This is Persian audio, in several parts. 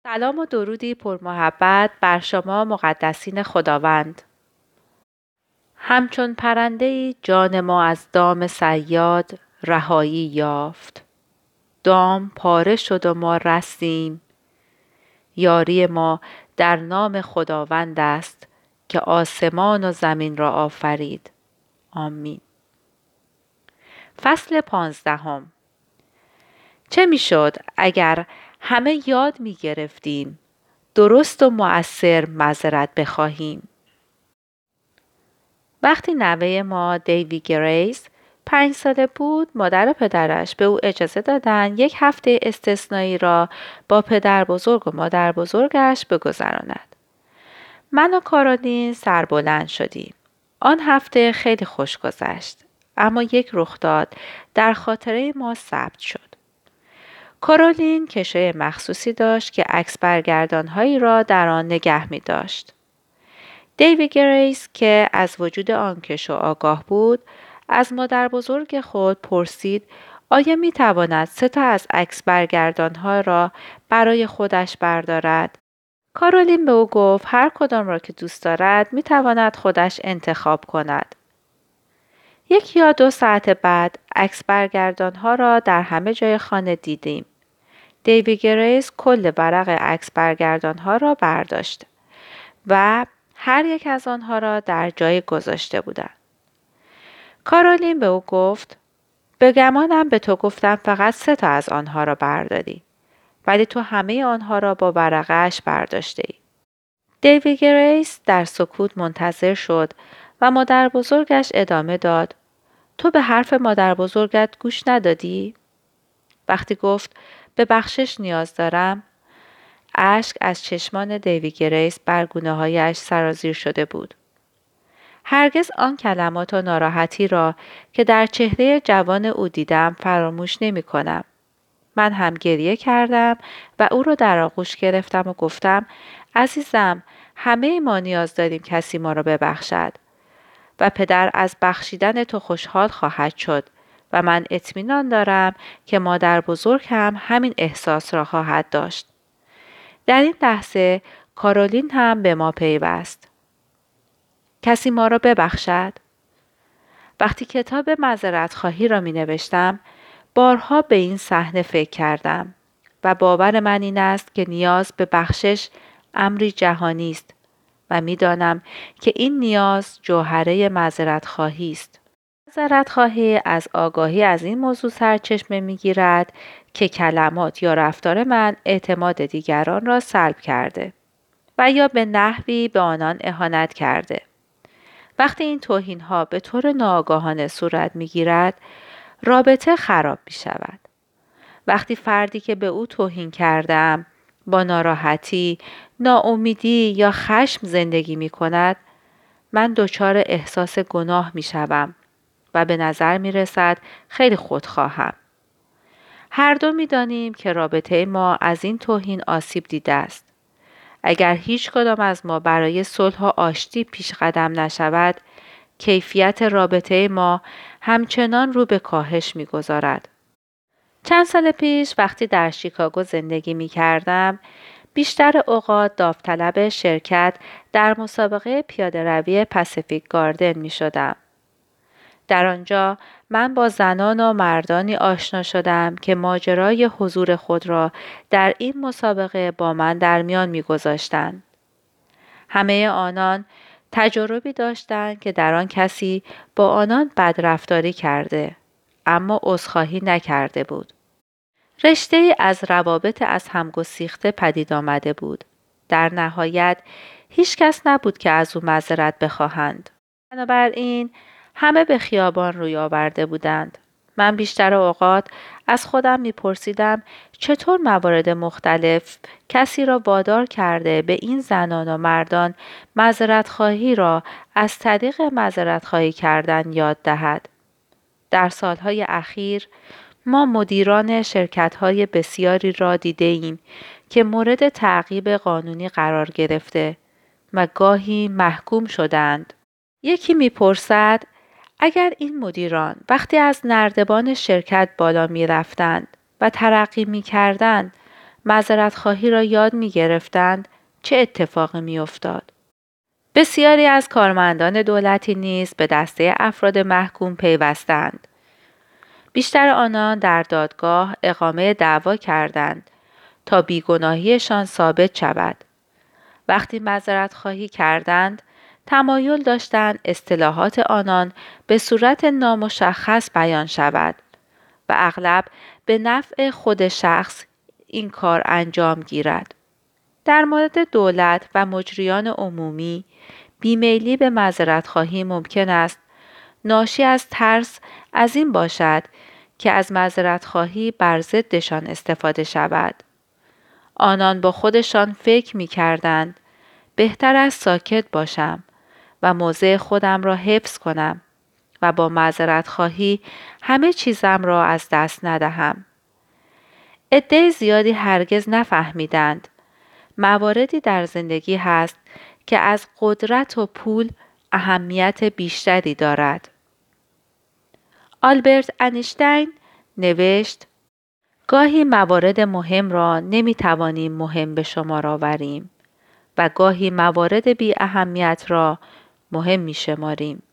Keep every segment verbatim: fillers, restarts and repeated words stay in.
سلام و درودی پرمحبت بر شما مقدسین خداوند. همچون پرنده‌ای جان ما از دام صیاد رهایی یافت. دام پاره شد و ما رستیم. یاری ما در نام خداوند است که آسمان و زمین را آفرید. آمین. فصل پانزدهم. چه میشد اگر همه یاد می گرفتیم درست و مؤثر معذرت بخواهیم؟ وقتی نوه ما دیوی گریس پنج ساله بود، مادر و پدرش به او اجازه دادند یک هفته استثنایی را با پدر بزرگ و مادر بزرگش بگذراند. من و کارولین سربلند شدیم. آن هفته خیلی خوش گذشت، اما یک رخداد در خاطره ما ثبت شد. کارولین کشوی مخصوصی داشت که عکس برگردان‌هایی را در آن نگه می داشت. دیوی گریس که از وجود آن کشو آگاه بود، از مادر بزرگ خود پرسید آیا می تواند سه تا از عکس برگردان‌ها را برای خودش بردارد؟ کارولین به او گفت هر کدام را که دوست دارد می تواند خودش انتخاب کند. یک یا دو ساعت بعد عکس برگردان‌ها را در همه جای خانه دیدیم. دیوی گریس کل ورق عکس برگردان‌ها را برداشت و هر یک از آنها را در جای گذاشته بودند. کارولین به او گفت به گمانم به تو گفتم فقط سه تا از آنها را برداری، ولی تو همه آنها را با ورقه‌اش برداشته ای. دیوی گریس در سکوت منتظر شد و مادر بزرگش ادامه داد تو به حرف مادر بزرگت گوش ندادی؟ وقتی گفت به بخشش نیاز دارم، اشک از چشمان دیوی گریس بر گونه‌هایش سرازیر شده بود. هرگز آن کلمات و ناراحتی را که در چهره جوان او دیدم فراموش نمی کنم. من هم گریه کردم و او را در آغوش گرفتم و گفتم عزیزم، همه ما نیاز داریم کسی ما را ببخشد و پدر از بخشیدن تو خوشحال خواهد شد و من اطمینان دارم که مادر بزرگ هم همین احساس را خواهد داشت. در این لحظه کارولین هم به ما پیوست. کسی ما را ببخشد؟ وقتی کتاب معذرت خواهی را می نوشتم، بارها به این صحنه فکر کردم و باور من این است که نیاز به بخشش امری جهانی است و می دانم که این نیاز جوهره معذرت خواهی است. معذرت خواهی از آگاهی از این موضوع سرچشمه می گیرد که کلمات یا رفتار من اعتماد دیگران را سلب کرده و یا به نحوی به آنان اهانت کرده. وقتی این توهین‌ها به طور ناآگاهانه صورت می‌گیرد، رابطه خراب می‌شود. وقتی فردی که به او توهین کردم با ناراحتی، ناامیدی یا خشم زندگی می‌کند، من دچار احساس گناه می‌شوم و به نظر می‌رسد خیلی خودخواهم. هر دو می‌دانیم که رابطه ما از این توهین آسیب دیده است. اگر هیچ کدام از ما برای صلح و آشتی پیش قدم نشود، کیفیت رابطه ما همچنان رو به کاهش می‌گذارد. چند سال پیش وقتی در شیکاگو زندگی می‌کردم، بیشتر اوقات داوطلب شرکت در مسابقه پیاده‌روی پاسیفیک گاردن می‌شدم. در آنجا من با زنان و مردانی آشنا شدم که ماجرای حضور خود را در این مسابقه با من در میان می‌گذاشتند. همه آنان تجربی داشتند که در آن کسی با آنان بدرفتاری کرده، اما عذرخواهی نکرده بود. رشته از روابط از هم گسیخته پدید آمده بود. در نهایت هیچ کس نبود که از او معذرت بخواهند. بنابراین همه به خیابان روی آورده بودند. من بیشتر اوقات از خودم میپرسیدم چطور موارد مختلف کسی را وادار کرده به این زنان و مردان معذرت خواهی را از طریق معذرت خواهی کردن یاد دهد. در سالهای اخیر ما مدیران شرکت‌های بسیاری را دیده ایم که مورد تعقیب قانونی قرار گرفته و گاهی محکوم شدند. یکی میپرسد اگر این مدیران وقتی از نردبان شرکت بالا می رفتند و ترقی می کردند معذرت خواهی را یاد می گرفتند چه اتفاقی می افتاد؟ بسیاری از کارمندان دولتی نیز به دسته افراد محکوم پیوستند. بیشتر آنان در دادگاه اقامه دعوا کردند تا بیگناهیشان ثابت شود. وقتی معذرت خواهی کردند، تمایل داشتند اصطلاحات آنان به صورت نامشخص بیان شود و اغلب به نفع خود شخص این کار انجام گیرد. در مورد دولت و مجریان عمومی، بیمیلی به معذرت خواهی ممکن است ناشی از ترس از این باشد که از معذرت خواهی بر ضدشان استفاده شود. آنان با خودشان فکر می کردند بهتر است ساکت باشم و موضع خودم را حفظ کنم و با معذرت خواهی همه چیزم را از دست ندهم. عده زیادی هرگز نفهمیدند مواردی در زندگی هست که از قدرت و پول اهمیت بیشتری دارد. آلبرت انیشتین نوشت: گاهی موارد مهم را نمی توانیم مهم به شمار آوریم و گاهی موارد بی اهمیت را مهم می شماریم.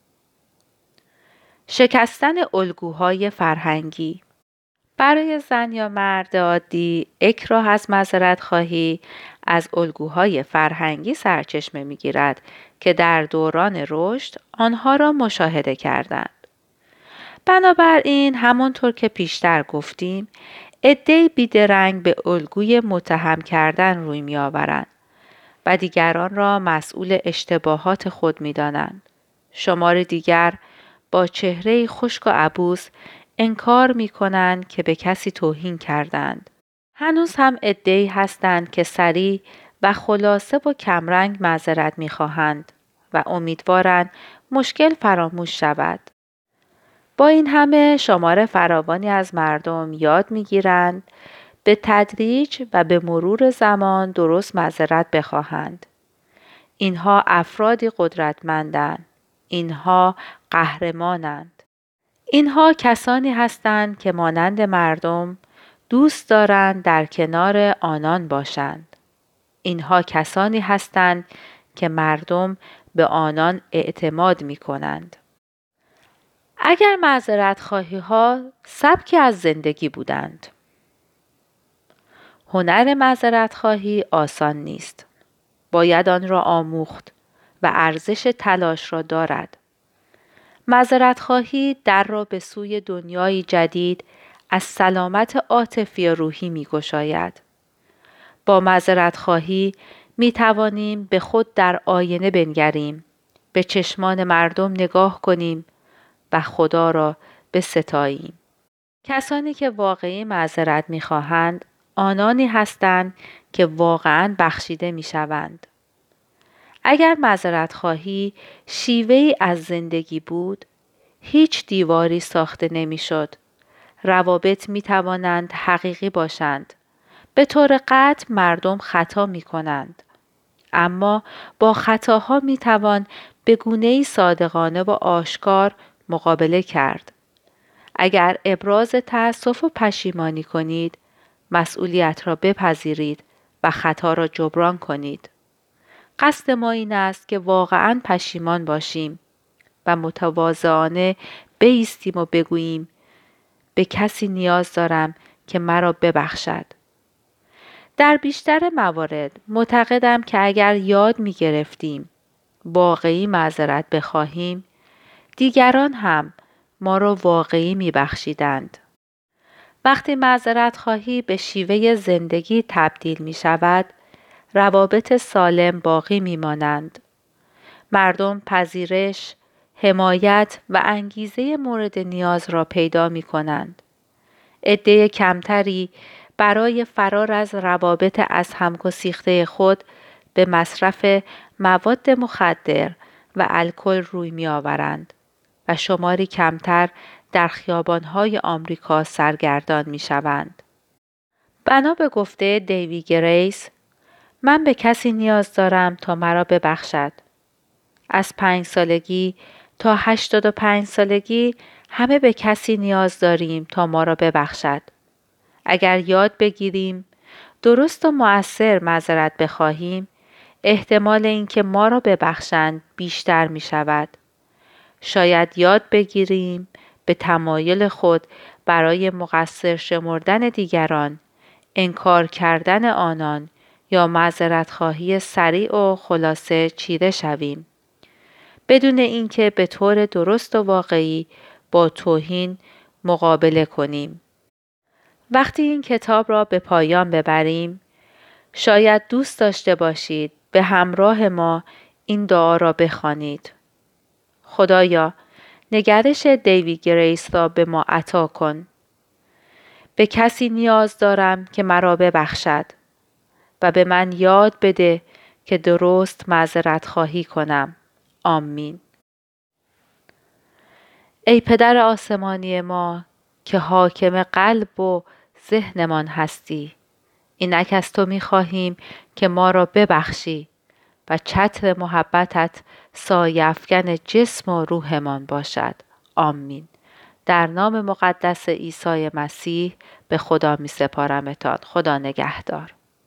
شکستن الگوهای فرهنگی. برای زن یا مرد عادی، اکراه از معذرت خواهی از الگوهای فرهنگی سرچشمه می گیرد که در دوران رشد آنها را مشاهده کردند. بنابراین همانطور که پیشتر گفتیم، عده‌ای بیدرنگ به الگوی متهم کردن روی می آورند و دیگران را مسئول اشتباهات خود می دانند. شمار دیگر با چهره خشک و عبوس انکار می کنند که به کسی توهین کردند. هنوز هم عده‌ای هستند که سریع و خلاصه و کمرنگ معذرت می خواهند و امیدوارند مشکل فراموش شود. با این همه شمار فراوانی از مردم یاد می گیرند به تدریج و به مرور زمان درست معذرت بخواهند. اینها افرادی قدرتمندند. اینها قهرمانند. اینها کسانی هستند که مانند مردم دوست دارند در کنار آنان باشند. اینها کسانی هستند که مردم به آنان اعتماد می کنند. اگر معذرت خواهی ها سبکی از زندگی بودند. هنر معذرت خواهی آسان نیست. باید آن را آموخت و ارزش تلاش را دارد. معذرت خواهی در را به سوی دنیای جدید از سلامت عاطفی و روحی می گشاید. با معذرت خواهی می توانیم به خود در آینه بنگریم، به چشمان مردم نگاه کنیم و خدا را بستاییم. کسانی که واقعی معذرت می خواهند آنانی هستند که واقعاً بخشیده می شوند. اگر معذرت خواهی شیوه‌ای از زندگی بود، هیچ دیواری ساخته نمی شد. روابط می توانند حقیقی باشند. به طور قطع مردم خطا می کنند. اما با خطاها می توان به گونه‌ای صادقانه و آشکار مقابله کرد. اگر ابراز تأسف و پشیمانی کنید، مسئولیت را بپذیرید و خطا را جبران کنید. قصد ما این است که واقعاً پشیمان باشیم و متواضعانه بایستیم و بگوییم به کسی نیاز دارم که مرا ببخشد. در بیشتر موارد معتقدم که اگر یاد می گرفتیم واقعی معذرت بخواهیم، دیگران هم ما را واقعی می بخشیدند. وقتی معذرت خواهی به شیوه زندگی تبدیل می شود، روابط سالم باقی می مانند. مردم پذیرش، حمایت و انگیزه مورد نیاز را پیدا می کنند. عده کمتری برای فرار از روابط از هم گسیخته خود به مصرف مواد مخدر و الکل روی می آورند و شماری کمتر در خیابان‌های آمریکا سرگردان می شوند. بنا به گفته دیوی گریس، من به کسی نیاز دارم تا مرا ببخشد. از پنج سالگی تا هشتاد و پنج سالگی همه به کسی نیاز داریم تا ما را ببخشد. اگر یاد بگیریم درست و مؤثر معذرت بخواهیم، احتمال اینکه ما را ببخشند بیشتر می شود. شاید یاد بگیریم به تمایل خود برای مقصر شمردن دیگران، انکار کردن آنان یا معذرت خواهی سریع و خلاصه چیره شویم، بدون اینکه به طور درست و واقعی با توهین مقابله کنیم. وقتی این کتاب را به پایان ببریم، شاید دوست داشته باشید به همراه ما این دعا را بخوانید. خدایا، نگرش دیوید گریس را به ما عطا کن. به کسی نیاز دارم که مرا ببخشد و به من یاد بده که درست معذرت خواهی کنم. آمین. ای پدر آسمانی ما که حاکم قلب و ذهنمان هستی، اینک از تو می خواهیم که ما را ببخشی و چتر محبتت سایه افکن جسم و روحمان باشد. آمین. در نام مقدس عیسی مسیح به خدا می سپارمتان. خدا نگهدار.